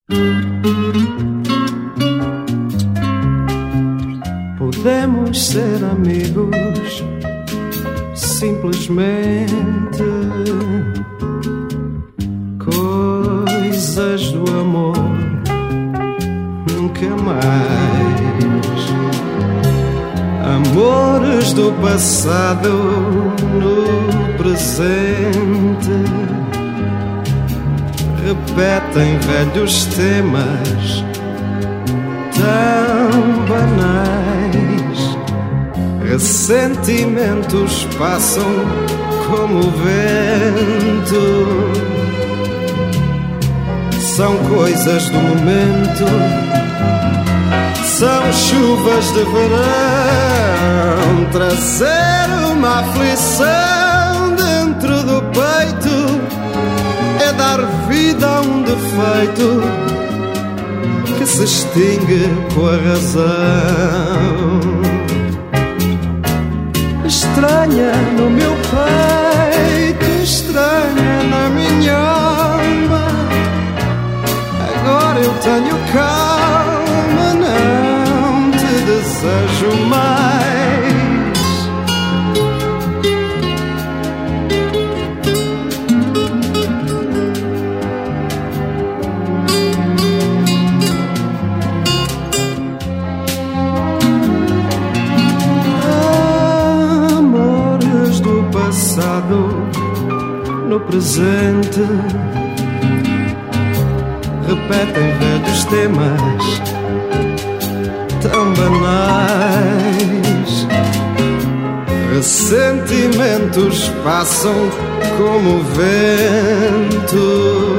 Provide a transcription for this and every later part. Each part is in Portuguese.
Podemos ser amigos, simplesmente coisas do amor, nunca mais. Amores do passado no presente repetem velhos temas tão banais. Ressentimentos passam como o vento, são coisas do momento, são chuvas de verão. Trazer uma aflição dentro do peito é dar vida a um defeito que se extingue com a razão. Estranha no meu peito, estranha na minha alma. Agora eu tenho calma, não te desejo mais. Amores do passado no presente repetem velhos temas tão banais. Ressentimentos passam como o vento,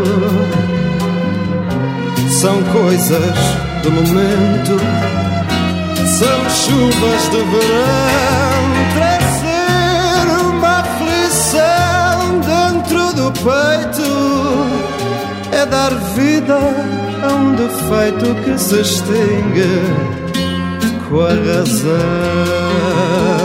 são coisas do momento, são chuvas de verão. Trazer uma aflição dentro do peito é dar vida a um defeito que se extingue com a razão.